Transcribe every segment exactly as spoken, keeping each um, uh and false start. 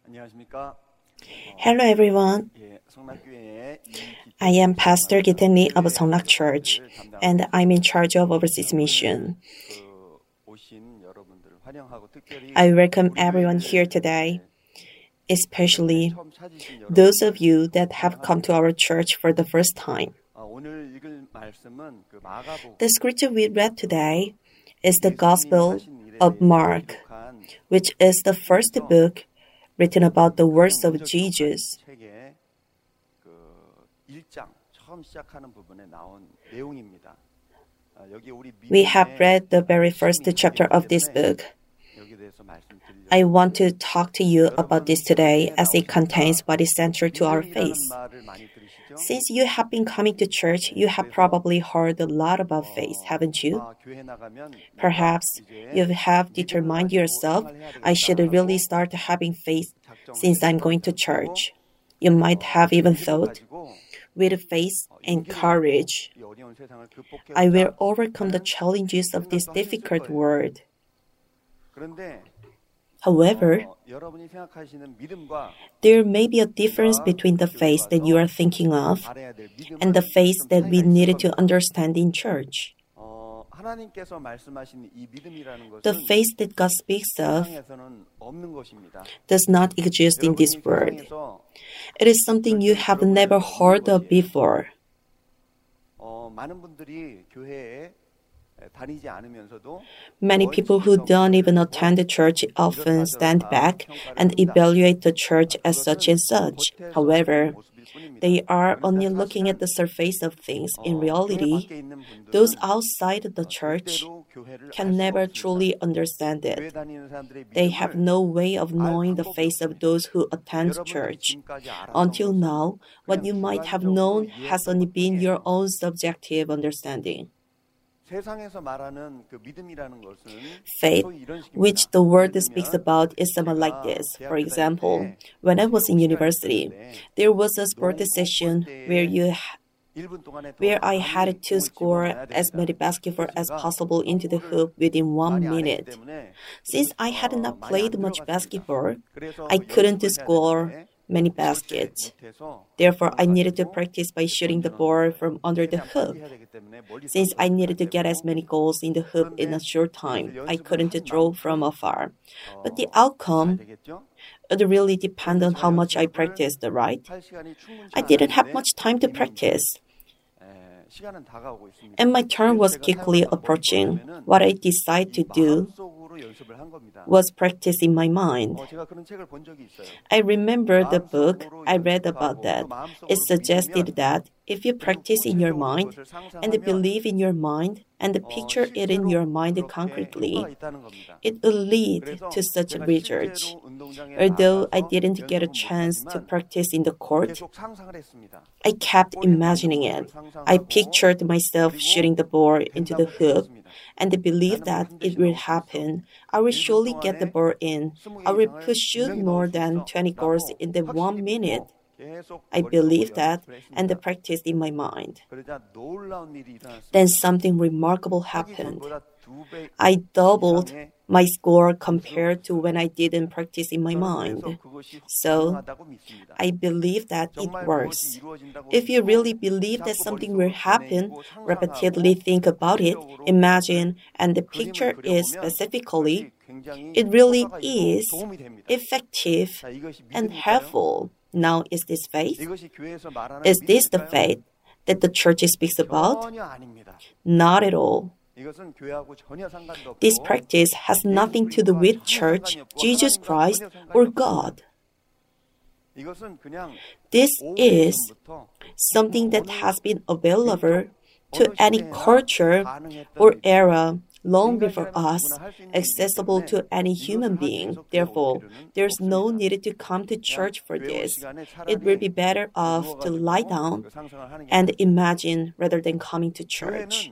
Hello everyone. I am Pastor Gitan Lee of Seonglak Church, and I'm in charge of overseas mission. I welcome everyone here today, especially those of you that have come to our church for the first time. The scripture we read today is the Gospel of Mark, which is the first book written about the words of Jesus. We have read the very first chapter of this book. I want to talk to you about this today as it contains what is central to our faith. Since you have been coming to church, you have probably heard a lot about faith, haven't you? Perhaps you have determined yourself, I should really start having faith since I'm going to church. You might have even thought, with faith and courage, I will overcome the challenges of this difficult world. However, there may be a difference between the faith that you are thinking of and the faith that we needed to understand in church. The faith that God speaks of does not exist in this world. It is something you have never heard of before. Many people who don't even attend the church often stand back and evaluate the church as such and such. However, they are only looking at the surface of things. In reality, those outside the church can never truly understand it. They have no way of knowing the face of those who attend church. Until now, what you might have known has only been your own subjective understanding. Faith, which the word speaks about, is somewhat like this. For example, when I was in university, there was a sport session where you where I had to score as many basketballs as possible into the hoop within one minute. Since I had not played much basketball, I couldn't score many baskets. Therefore, I needed to practice by shooting the ball from under the hoop. Since I needed to get as many goals in the hoop in a short time, I couldn't draw from afar. But the outcome would really depend on how much I practiced, right? I didn't have much time to practice, and my turn was quickly approaching. What I decided to do was practice in my mind. I remember the book I read about that. It suggested that if you practice in your mind and believe in your mind and picture it in your mind concretely, it will lead to such results. Although I didn't get a chance to practice in the court, I kept imagining it. I pictured myself shooting the ball into the hoop and believed that it will happen. I will surely get the ball in. I will push shoot more than twenty goals in the one minute. I believed that and practiced in my mind. Then something remarkable happened. I doubled my score compared to when I didn't practice in my mind. So, I believe that it works. If you really believe that something will happen, repeatedly think about it, imagine, and picture it specifically, it really is effective and helpful. Now, is this faith? Is this the faith that the church speaks about? Not at all. This practice has nothing to do with church, Jesus Christ, or God. This is something that has been available to any culture or era long before us, accessible to any human being. Therefore, there's no need to come to church for this. It will be better off to lie down and imagine rather than coming to church.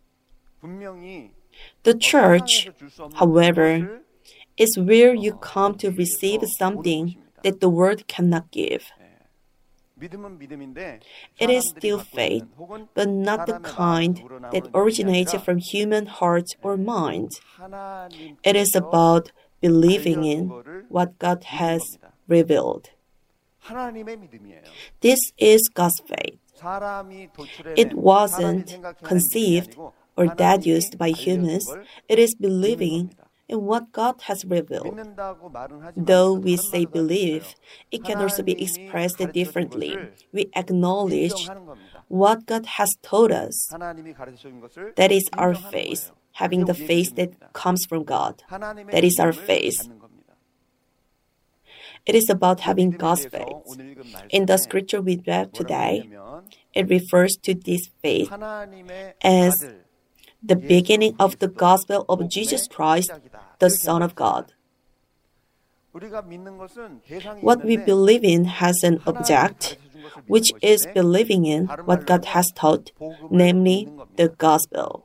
The church, however, is where you come to receive something that the world cannot give. It is still faith, but not the kind that originates from human hearts or minds. It is about believing in what God has revealed. This is God's faith. It wasn't conceived or deduced by humans. It is believing in what God has revealed. Though we say believe, it can also be expressed differently. We acknowledge what God has taught us. That is our faith, having the faith that comes from God. That is our faith. It is about having God's faith. In the scripture we read today, it refers to this faith as the beginning of the gospel of Jesus Christ, the Son of God. What we believe in has an object, which is believing in what God has taught, namely the gospel.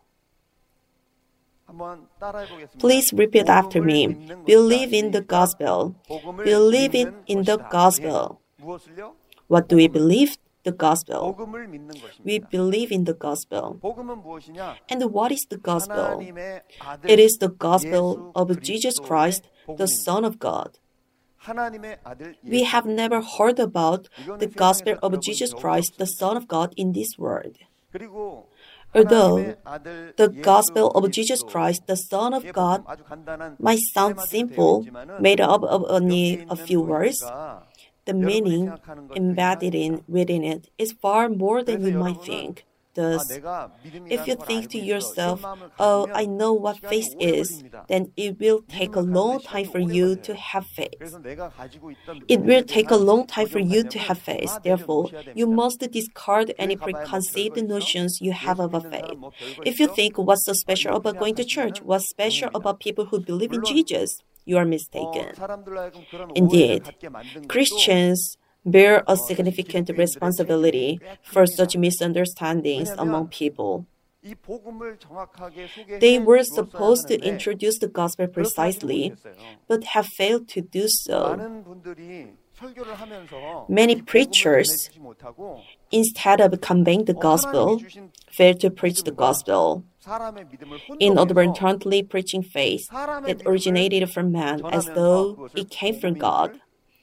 Please repeat after me. Believe in the gospel. Believe in, in the gospel. What do we believe? The gospel. We believe in the gospel. And what is the gospel? It is the gospel of Jesus Christ, the Son of God. We have never heard about the gospel of Jesus Christ, the Son of God, in this world. Although the gospel of Jesus Christ, the Son of God, might sound simple, made up of only a few words, the meaning embedded in within it is far more than you might think. Thus, if you think to yourself, oh, I know what faith is, then it will take a long time for you to have faith. It will take a long time for you to have faith. Therefore, you must discard any preconceived notions you have of a faith. If you think, what's so special about going to church? What's special about people who believe in Jesus? You are mistaken. Indeed, Christians bear a significant responsibility for such misunderstandings among people. They were supposed to introduce the gospel precisely, but have failed to do so. Many preachers, instead of conveying the gospel, fail to preach the gospel, inadvertently preaching faith that originated from man as though it came from God.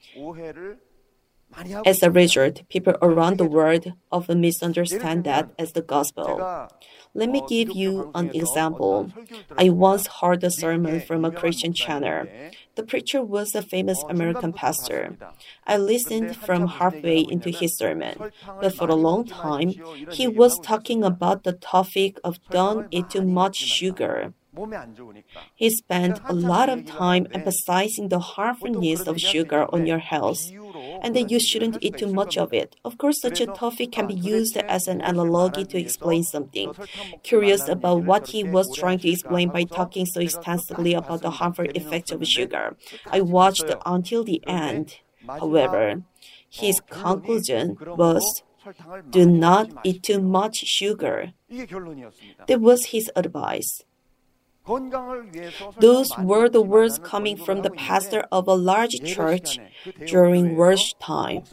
As a result, people around the world often misunderstand that as the gospel. Let me give you an example. I once heard a sermon from a Christian channel. The preacher was a famous American pastor. I listened from halfway into his sermon, but for a long time, he was talking about the topic of don't eat too much sugar. He spent a lot of time emphasizing the harmfulness of sugar on your health, and that you shouldn't eat too much of it. Of course, such a topic can be used as an analogy to explain something. Curious about what he was trying to explain by talking so extensively about the harmful effects of sugar, I watched until the end. However, his conclusion was, do not eat too much sugar. That was his advice. Those were the words coming from the pastor of a large church during worship time.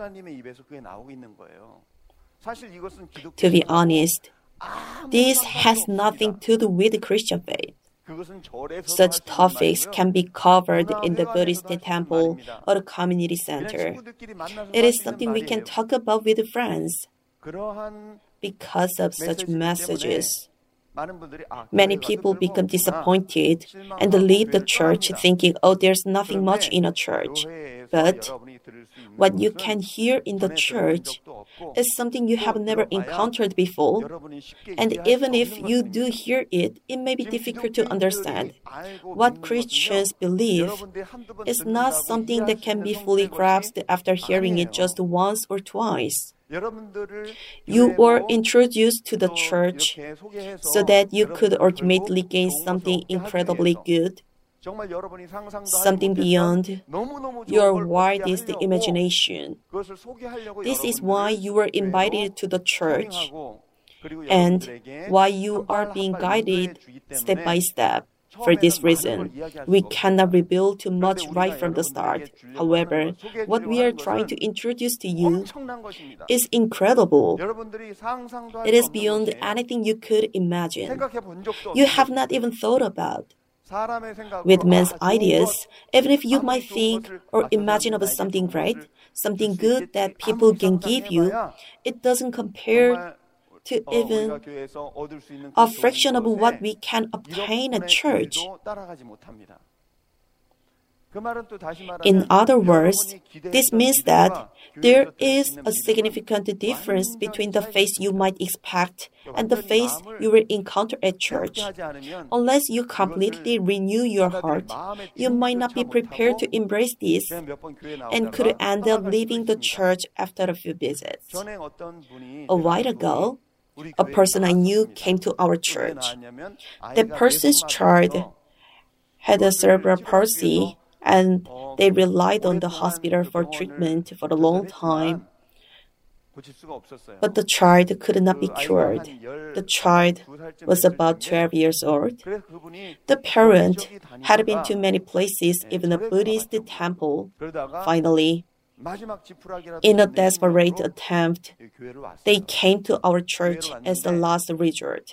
To be honest, this has nothing to do with Christian faith. Such topics can be covered in the Buddhist temple or the community center. It is something we can talk about with friends. Because of such messages, many people become disappointed and leave the church thinking, oh, there's nothing much in a church. But what you can hear in the church is something you have never encountered before. And even if you do hear it, it may be difficult to understand. What Christians believe is not something that can be fully grasped after hearing it just once or twice. You were introduced to the church so that you could ultimately gain something incredibly good, something beyond your wildest imagination. This is why you were invited to the church and why you are being guided step by step. For this reason, we cannot reveal too much right from the start. However, what we are trying to introduce to you is incredible. It is beyond anything you could imagine. You have not even thought about. With man's ideas, even if you might think or imagine of something great, something good that people can give you, it doesn't compare to even a fraction of what we can obtain at church. In other words, this means that there is a significant difference between the faith you might expect and the faith you will encounter at church. Unless you completely renew your heart, you might not be prepared to embrace this and could end up leaving the church after a few visits. A while ago, a person I knew came to our church. That person's child had a cerebral palsy, and they relied on the hospital for treatment for a long time. But the child could not be cured. The child was about twelve years old. The parent had been to many places, even a Buddhist temple. Finally, in a desperate attempt, they came to our church as the last resort.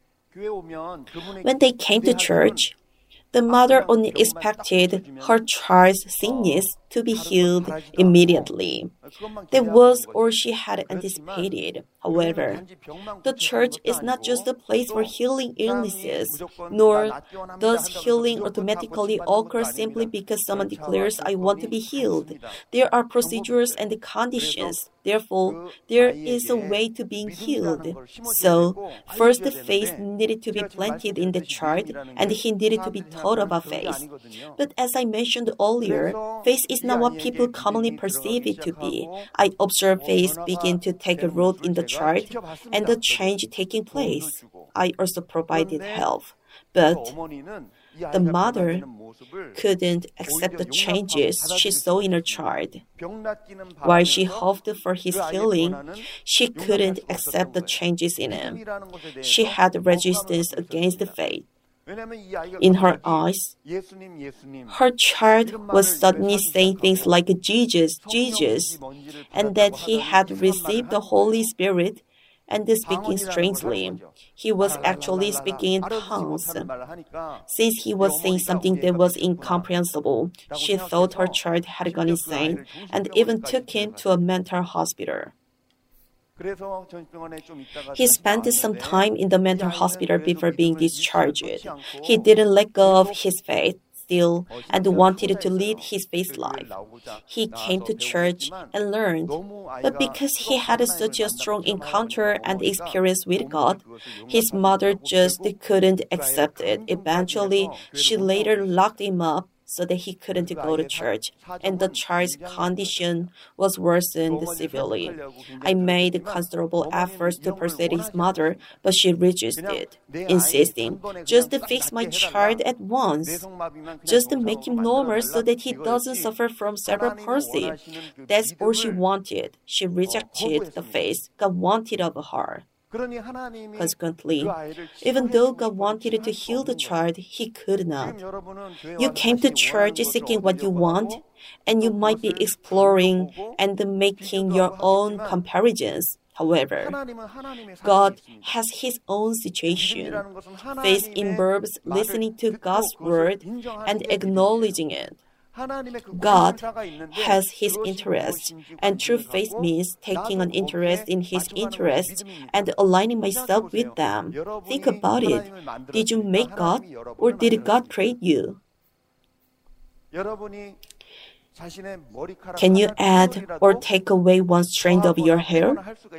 When they came to church, the mother only expected her child's sickness to be healed immediately. That was all she had anticipated. However, the church is not just a place for healing illnesses, nor does healing automatically occur simply because someone declares, "I want to be healed." There are procedures and conditions. Therefore, there is a way to being healed. So, first the faith needed to be planted in the child, and he needed to be taught about faith. But as I mentioned earlier, faith is not what people commonly perceive it to be. I observed faith begin to take root in the child and the change taking place. I also provided help. But the mother couldn't accept the changes she saw in her child. While she hoped for his healing, she couldn't accept the changes in him. She had resistance against the faith. In her eyes, her child was suddenly saying things like Jesus, Jesus, and that he had received the Holy Spirit and speaking strangely. He was actually speaking in tongues. Since he was saying something that was incomprehensible, she thought her child had gone insane and even took him to a mental hospital. He spent some time in the mental hospital before being discharged. He didn't let go of his faith still and wanted to lead his faith life. He came to church and learned, but because he had such a strong encounter and experience with God, his mother just couldn't accept it. Eventually, she later locked him up so that he couldn't go to church, and the child's condition was worsened severely. I made considerable efforts to persuade his mother, but she resisted, insisting, "Just fix my child at once. Just make him normal so that he doesn't suffer from cerebral palsy." That's all she wanted. She rejected the faith God wanted of her. Consequently, even though God wanted to heal the child, He could not. You came to church seeking what you want, and you might be exploring and making your own comparisons. However, God has His own situation. Faith involves listening to God's word and acknowledging it. God has His interests, and true faith means taking an interest in His interests and aligning myself with them. Think about it. Did you make God, or did God create you? Can you add or take away one strand of your hair?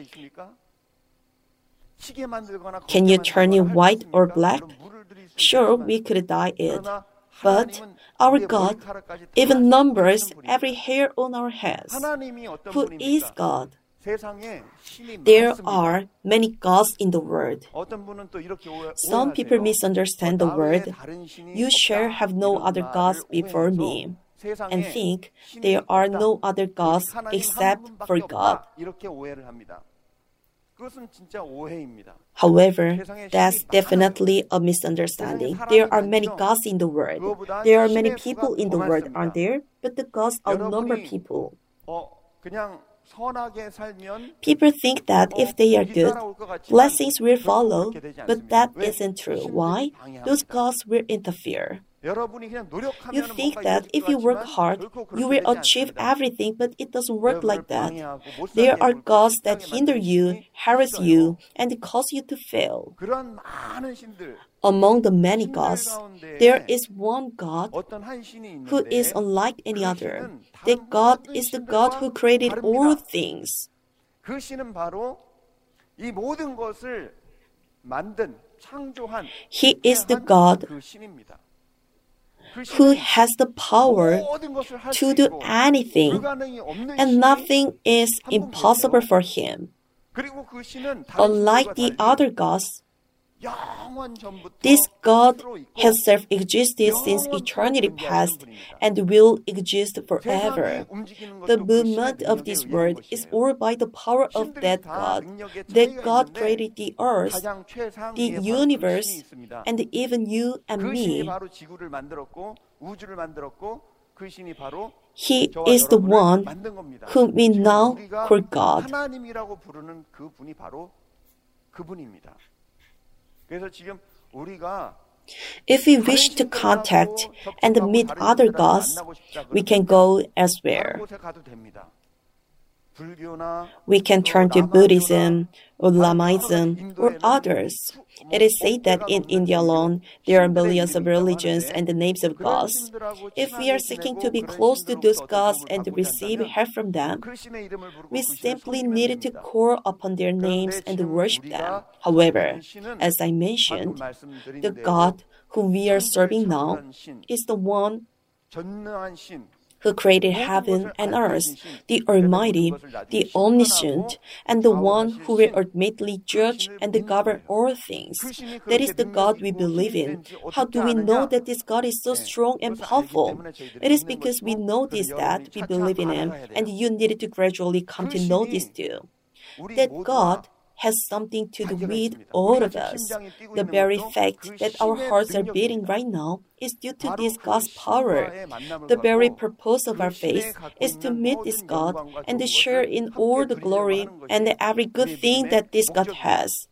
Can you turn it white or black? Sure, we could dye it. But our God even numbers every hair on our heads. Who is God? There are many gods in the world. Some people misunderstand the word, "You shall have no other gods before me," and think there are no other gods except for God. However, that's definitely a misunderstanding. There are many gods in the world. There are many people in the world, aren't there? But the gods outnumber people. People think that if they are good, blessings will follow, but that isn't true. Why? Those gods will interfere. You think that if you work hard, you will achieve everything, but it doesn't work like that. There are gods that hinder you, harass you, and cause you to fail. Among the many gods, there is one God who is unlike any other. That God is the God who created all things. He is the God who has the power to do anything, and nothing is impossible for him. Unlike the other gods, this God has self-existed since eternity past and will exist forever. The movement of this world is all by the power of that God. That God created the earth, the universe, and even you and me. He is the one whom we now call God. If we wish to contact and meet other gods, we can go elsewhere. We can turn to Buddhism or Lamaism or others. It is said that in India alone, there are millions of religions and the names of gods. If we are seeking to be close to those gods and receive help from them, we simply need to call upon their names and worship them. However, as I mentioned, the God whom we are serving now is the one who created heaven and earth, the Almighty, the Omniscient, and the one who will ultimately judge and govern all things. That is the God we believe in. How do we know that this God is so strong and powerful? It is because we know this that we believe in Him, and you need to gradually come to know this too. That God has something to do with all of us. The very fact that our hearts are beating right now is due to this God's power. The very purpose of our faith is to meet this God and to share in all the glory and every good thing that this God has.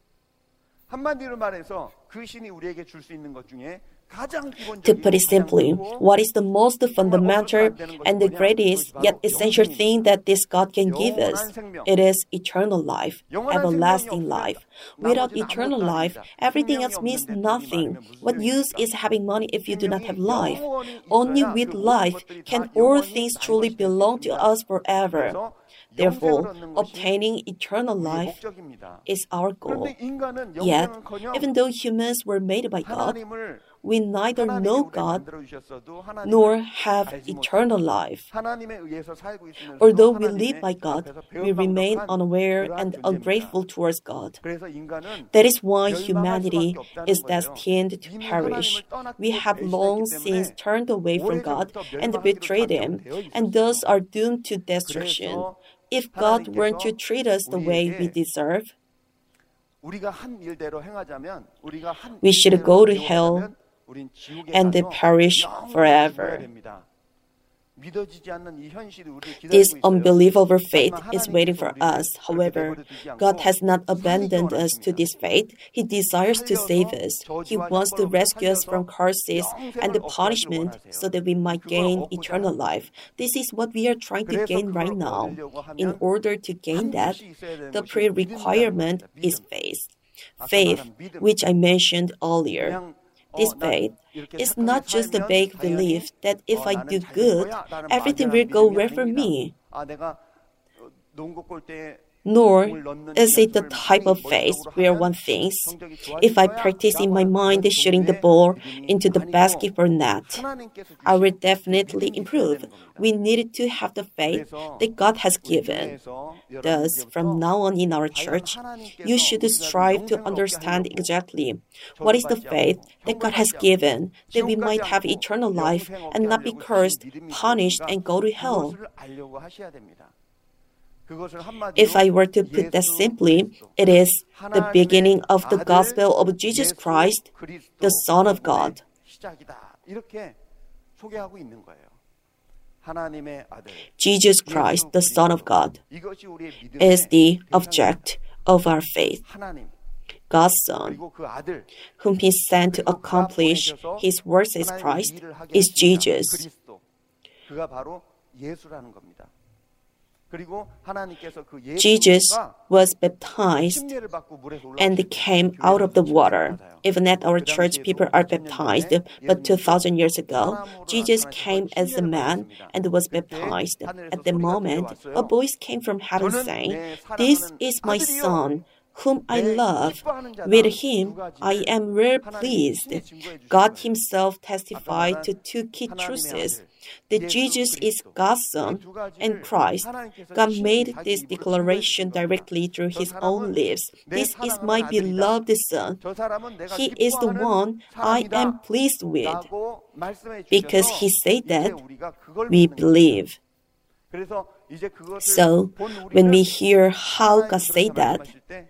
To put it simply, what is the most fundamental and the greatest yet essential thing that this God can give us? It is eternal life, everlasting life. Without eternal life, everything else means nothing. What use is having money if you do not have life? Only with life can all things truly belong to us forever. Therefore, obtaining eternal life is our goal. Yet, even though humans were made by God, we neither know God nor have eternal life. Although we live by God, we remain unaware and ungrateful towards God. That is why humanity is destined to perish. We have long since turned away from God and betrayed Him, and thus are doomed to destruction. If God weren't to treat us the way we deserve, we should go to hell and perish forever. This unbelievable fate is waiting for us. However, God has not abandoned us to this fate. He desires to save us. He wants to rescue us from curses and the punishment so that we might gain eternal life. This is what we are trying to gain right now. In order to gain that, the pre-requirement is faith. Faith, which I mentioned earlier. This faith is not just a vague belief that if I do good, everything will go well for me. Nor is it the type of faith where one thinks, if I practice in my mind shooting the ball into the basket or net, I will definitely improve. We need to have the faith that God has given. Thus, from now on in our church, you should strive to understand exactly what is the faith that God has given, that we might have eternal life and not be cursed, punished, and go to hell. If I were to put that simply, it is the beginning of the gospel of Jesus Christ, the Son of God. Jesus Christ, the Son of God, is the object of our faith. God's Son, whom He sent to accomplish His works as Christ, is Jesus. Jesus was baptized and came out of the water. Even at our church, people are baptized, but two thousand years ago, Jesus came as a man and was baptized. At the moment, a voice came from heaven saying, "This is my Son, whom I love. With Him I am well pleased." God Himself testified to two key truths: that Jesus is God's Son and Christ. God made this declaration directly through His own lips. "This is my beloved Son. He is the one I am pleased with." Because He said that, we believe. So, when we hear how God said that,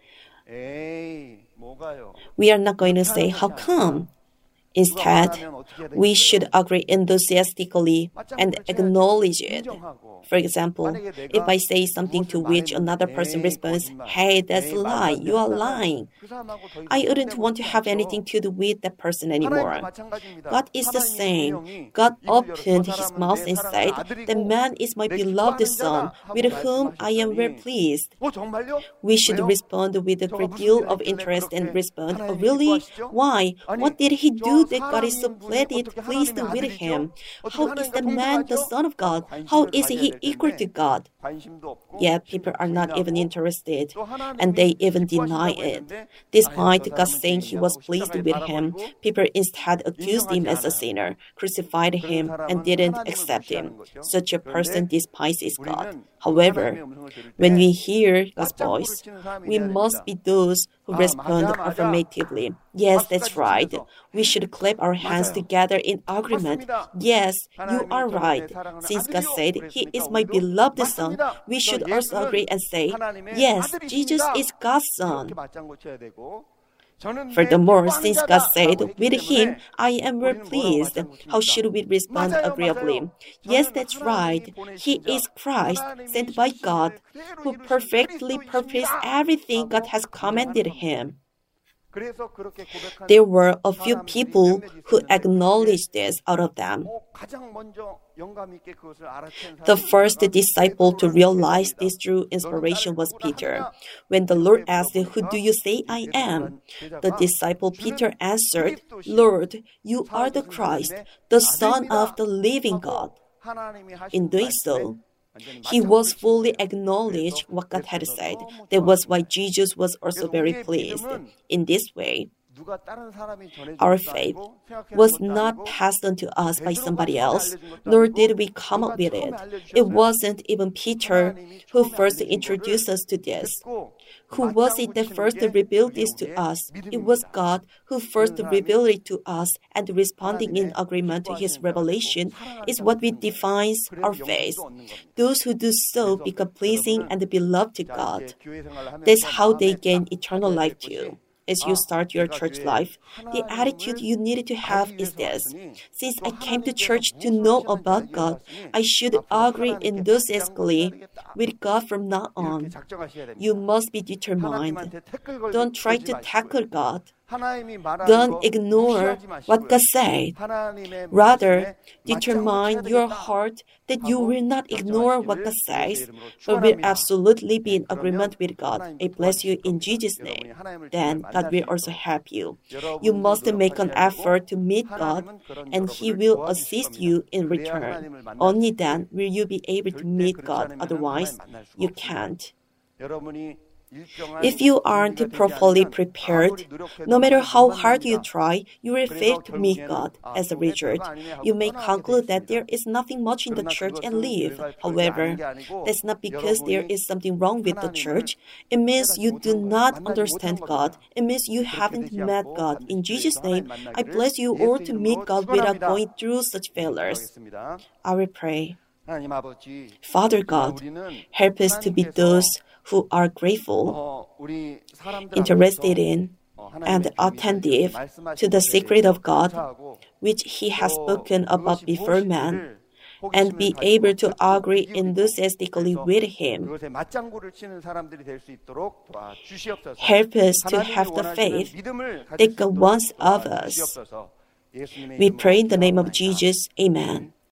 we are not going to say, "How come?" Instead, we should agree enthusiastically and acknowledge it. For example, if I say something to which another person responds, "Hey, that's a lie, you are lying," I wouldn't want to have anything to do with that person anymore. God is the same. God opened His mouth and said, "The man is my beloved Son, with whom I am well pleased." We should respond with a great deal of interest and respond, "Oh, really? Why? What did he do that God is so pleased with him? How is the man the Son of God? How is he equal to God?" Yet people are not even interested, and they even deny it. Despite God saying He was pleased with him, people instead accused him as a sinner, crucified him, and didn't accept him. Such a person despises God. However, when we hear God's voice, we must be those who respond affirmatively. "Yes, that's right." We should clap our hands together in agreement. "Yes, you are right." Since God said, "He is my beloved Son," we should also agree and say, "Yes, Jesus is God's Son." Furthermore, since God said, "With Him I am well pleased," how should we respond agreeably? "Yes, that's right. He is Christ, sent by God, who perfectly purposed everything God has commanded Him." There were a few people who acknowledged this out of them. The first disciple to realize this true inspiration was Peter. When the Lord asked, "Who do you say I am?" the disciple Peter answered, "Lord, you are the Christ, the Son of the living God." In doing so, he was fully acknowledged what God had said. That was why Jesus was also very pleased. In this way, our faith was not passed on to us by somebody else, nor did we come up with it. It wasn't even Peter who first introduced us to this. Who was it that first revealed this to us? It was God who first revealed it to us, and responding in agreement to His revelation is what we defines our faith. Those who do so become pleasing and beloved to God. That's how they gain eternal life too. As you start your church life, the attitude you need to have is this: since I came to church to know about God, I should agree enthusiastically with God from now on. You must be determined. Don't try to tackle God. Don't ignore what God said. Rather, determine your heart that you will not ignore what God says, but will absolutely be in agreement with God. I bless you in Jesus' name. Then God will also help you. You must make an effort to meet God, and He will assist you in return. Only then will you be able to meet God. Otherwise, you can't. If you aren't properly prepared, no matter how hard you try, you will fail to meet God. As a result, you may conclude that there is nothing much in the church and leave. However, that's not because there is something wrong with the church. It means you do not understand God. It means you haven't met God. In Jesus' name, I bless you all to meet God without going through such failures. I will pray. Father God, help us to be those who are grateful, interested in, and attentive to the secret of God, which He has spoken about before man, and be able to agree enthusiastically with Him. Help us to have the faith that God wants of us. We pray in the name of Jesus. Amen.